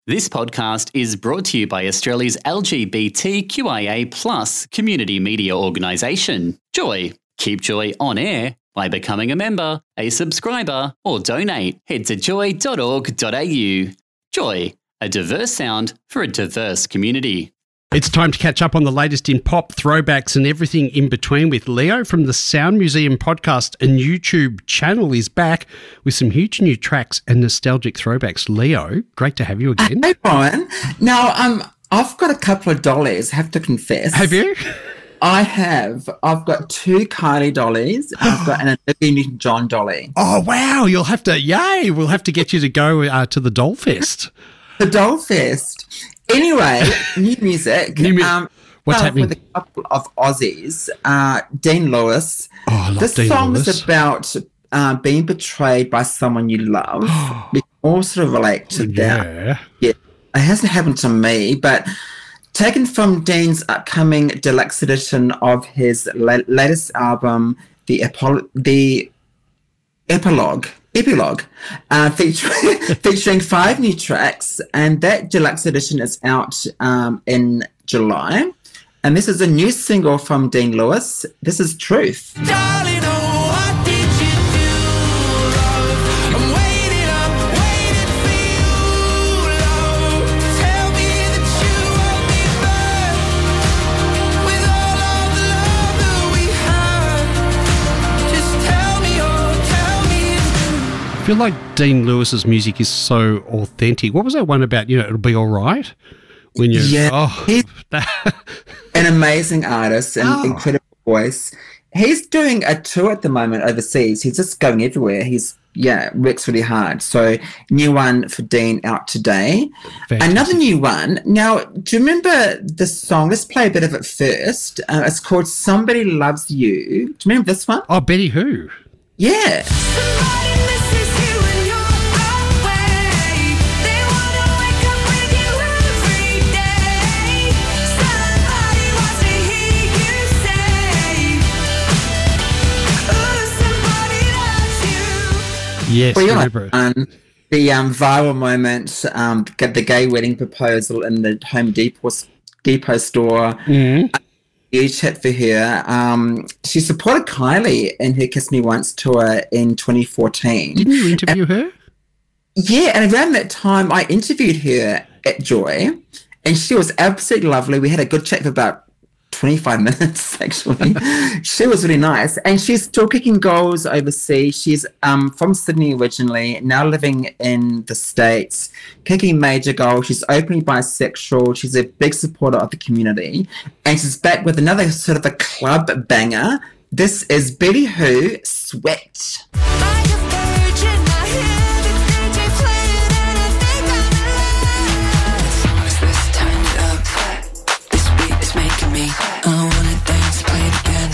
This podcast is brought to you by Australia's LGBTQIA+ community media organisation, Joy. Keep Joy on air by becoming a member, a subscriber, or donate. Head to joy.org.au. Joy, a diverse sound for a diverse community. It's time to catch up on the latest in pop, throwbacks and everything in between with Leo from the Sound Museum podcast and YouTube channel is back with some huge new tracks and nostalgic throwbacks. Leo, great to have you again. Hey, Brian. Now, I've got a couple of dollies, I have to confess. Have you? I have. I've got two Kylie dollies. I've got an Olivia Newton-John dolly. Oh, wow. We'll have to get you to go to the Doll Fest. The Doll Fest. Anyway, new music. What's happening? With a couple of Aussies. Dean Lewis. Oh, I love this Dean song Lewis. is about being betrayed by someone you love. We can all sort of relate to that. Yeah. It hasn't happened to me, but taken from Dean's upcoming deluxe edition of his latest album, The Epilogue, featuring 5 new tracks, and that deluxe edition is out in July. And this is a new single from Dean Lewis. This is Truth. Darling, oh, what did you do, love? I'm waiting for you, love. Tell me that you won't be back with all of the love that we had. Just tell me, I feel like Dean Lewis's music is so authentic. What was that one about? It'll be all right when you. Yeah, he's an amazing artist and incredible voice. He's doing a tour at the moment overseas. He's just going everywhere. Works really hard. So, new one for Dean out today. Fantastic. Another new one. Now, do you remember the song? Let's play a bit of it first. It's called Somebody Loves You. Do you remember this one? Oh, Betty Who? Yeah. somebody misses you and you're away. They wanna wake up with you every day. Somebody wants to hear you say, ooh, somebody loves you. Yes, Well, I you're remember it. the viral moment, the gay wedding proposal in the Home Depot store. Mm-hmm. Huge hit for her. She supported Kylie in her Kiss Me Once tour in 2014. Didn't you interview her? Yeah, and around that time, I interviewed her at Joy, and she was absolutely lovely. We had a good chat for about 25 minutes, actually. She was really nice, and she's still kicking goals overseas. She's from Sydney originally, now living in the States, kicking major goals. She's openly bisexual. She's a big supporter of the community, and she's back with another sort of a club banger. This is Betty Who, Sweat. Like a virgin, I hear the DJ playing and I think I'm in love. Let's turn it up. This beat is making me. I wanna dance, play it again.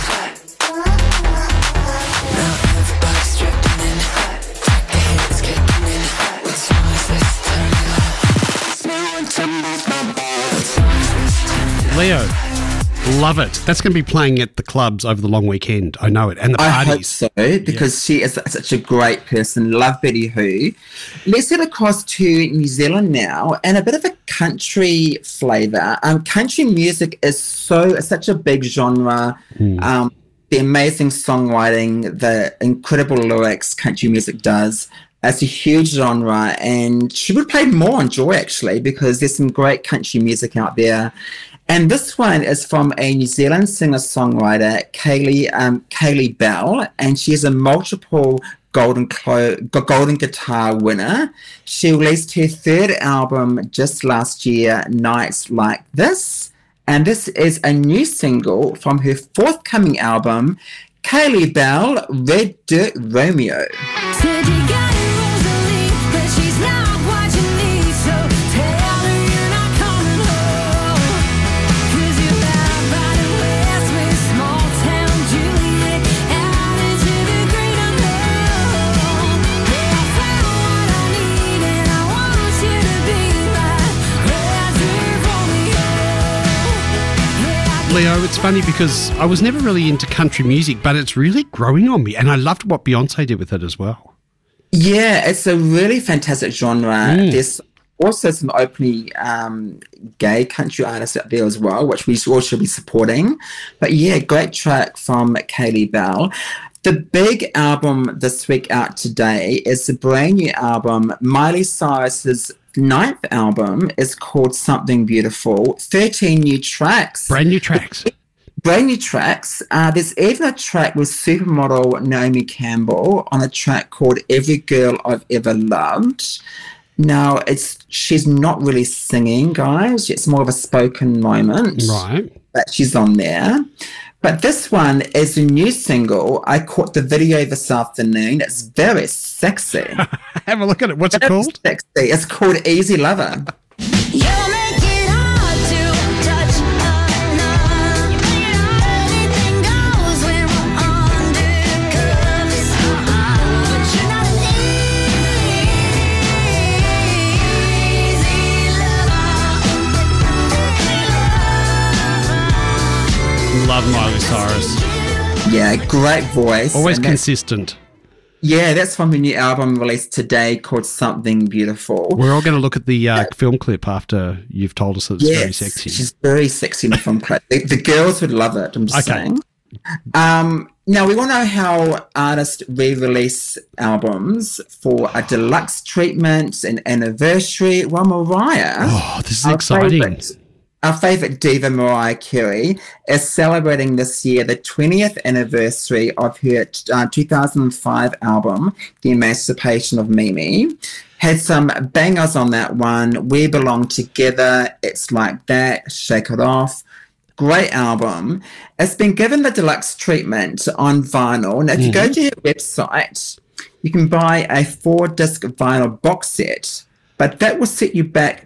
Now everybody's stripping in. Take the hit, it's kicking in. Let's turn it up. Someone to move my body. Leo, love it. That's going to be playing at the clubs over the long weekend. I know it. And the I hope parties. so, because she is such a great person. Love Betty Who. Let's head across to New Zealand now, and a bit of a country flavour. Country music is such a big genre. The amazing songwriting, the incredible lyrics country music does. It's a huge genre, and she would play more on Joy, actually, because there's some great country music out there. And this one is from a New Zealand singer-songwriter, Kaylee Bell, and she is a multiple Golden Guitar winner. She released her 3rd album just last year, Nights Like This, and this is a new single from her forthcoming album, Kaylee Bell, Red Dirt Romeo. Said you got it, Rosalie, but she's not what you need. So tell her you're not coming home. 'Cause you're bad by the west with small town Juliet out into the great unknown. Yeah, I found what I need and I want you to be my red dirt Romeo. Yeah, Leo, it's funny because I was never really into country music, but it's really growing on me. And I loved what Beyonce did with it as well. Yeah, it's a really fantastic genre. There's also some openly gay country artists out there as well, which we all should be supporting. But yeah, great track from Kaylee Bell. The big album this week out today is the brand new album. Miley Cyrus's 9th album is called Something Beautiful. 13 new tracks. Brand new tracks. Brand new tracks. There's even a track with supermodel Naomi Campbell on a track called Every Girl I've Ever Loved. Now, she's not really singing, guys. It's more of a spoken moment. Right. But she's on there. But this one is a new single. I caught the video this afternoon. It's very sexy. Have a look at it. What's it called? Sexy. It's called Easy Lover. You make it hard to touch enough. Anything goes when we're undercuffs. But you're not an easy lover. Love Miley Cyrus. Yeah, great voice. Always And that's- consistent. Yeah, that's from the new album released today called Something Beautiful. We're all going to look at the film clip after you've told us that it's very sexy. She's very sexy in the film clip. The girls would love it, I'm just Okay. saying. Now, we all know how artists re-release albums for a deluxe treatment, an anniversary. Well, Mariah, Oh, this is exciting. our favourite diva, Mariah Carey, is celebrating this year the 20th anniversary of her 2005 album, The Emancipation of Mimi. Had some bangers on that one. We Belong Together, It's Like That, Shake It Off. Great album. It's been given the deluxe treatment on vinyl. Now, if you go to her website, you can buy a 4-disc vinyl box set, but that will set you back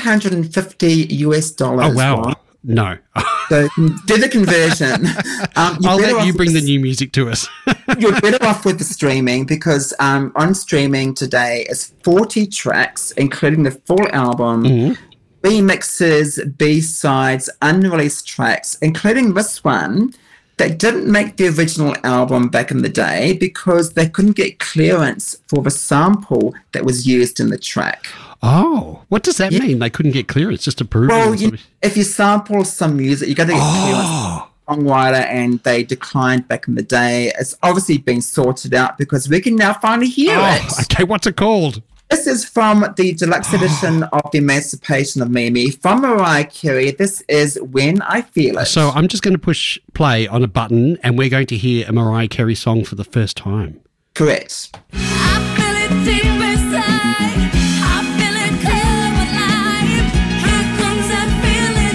$250 US. Oh, wow. Right? No. So do the conversion. I'll let you bring the new music to us. You're better off with the streaming because on streaming today is 40 tracks, including the full album, remixes, B-sides, unreleased tracks, including this one that didn't make the original album back in the day because they couldn't get clearance for the sample that was used in the track. Oh, what does that mean? They couldn't get clearance, just approval? Well, or something? if you sample some music, you got to get clearance. Songwriter, and they declined back in the day. It's obviously been sorted out because we can now finally hear it. Okay, what's it called? This is from the deluxe edition of The Emancipation of Mimi from Mariah Carey. This is When I Feel It. So I'm just going to push play on a button and we're going to hear a Mariah Carey song for the first time. Correct. I feel it deep inside. I feel it come alive. Here comes that feeling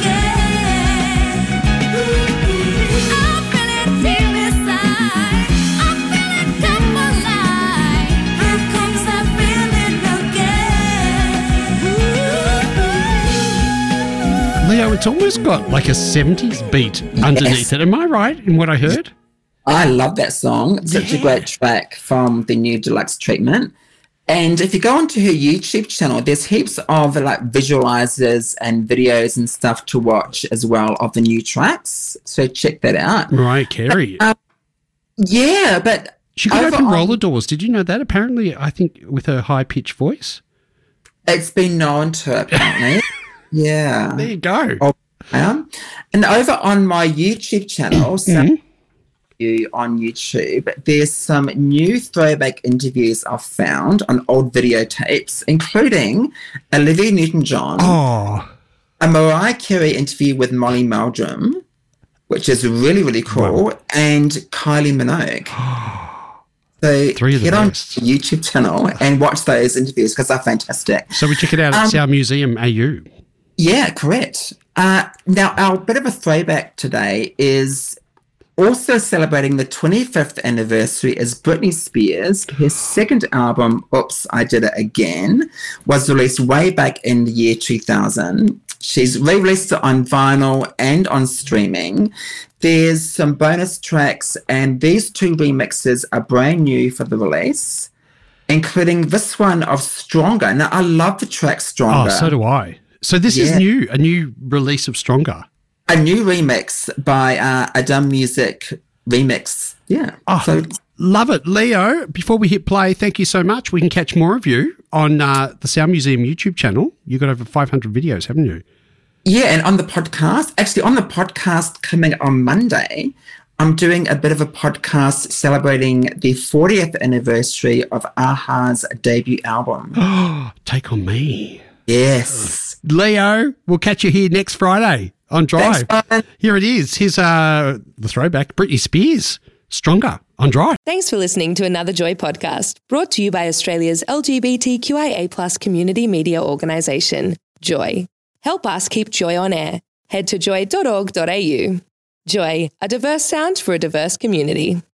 again. I feel it deep inside. I feel it come alive. Here comes that feeling again. Leo, it's almost got like a 70s beat underneath it. Am I right in what I heard? I love that song. It's such a great track from the new deluxe treatment. And if you go onto her YouTube channel, there's heaps of like visualizers and videos and stuff to watch as well of the new tracks. So check that out. Mariah Carey. Yeah, but She could over open on- roller doors. Did you know that? Apparently, I think with her high-pitched voice. it's been known to her apparently. Yeah. There you go. Oh, and over on my YouTube channel, on YouTube, there's some new throwback interviews I've found on old videotapes, including Olivia Newton-John, Oh, a Mariah Carey interview with Molly Meldrum, which is really, really cool, and Kylie Minogue. So Three of the get on best. the YouTube channel and watch those interviews because they're fantastic. so we check it out at Sound Museum AU. Yeah, correct. Now, our bit of a throwback today is also celebrating the 25th anniversary is Britney Spears. Her second album, Oops, I Did It Again, was released way back in the year 2000. She's re-released it on vinyl and on streaming. There's some bonus tracks, and these two remixes are brand new for the release, including this one of Stronger. Now, I love the track Stronger. Oh, so do I. So this is new, a new release of Stronger. A new remix by a Dumb Music remix. Yeah. Oh, So Love it. Leo, before we hit play, thank you so much. We can catch more of you on the Sound Museum YouTube channel. You've got over 500 videos, haven't you? Yeah, and on the podcast, actually on the podcast coming on Monday, I'm doing a bit of a podcast celebrating the 40th anniversary of Aha's debut album. Take On Me. Yes. Leo, we'll catch you here next Friday on Drive. Thanks, Brian. Here it is. Here's the throwback, Britney Spears, Stronger on Drive. Thanks for listening to another Joy podcast, brought to you by Australia's LGBTQIA+ community media organisation, Joy. Help us keep Joy on air. Head to joy.org.au. Joy, a diverse sound for a diverse community.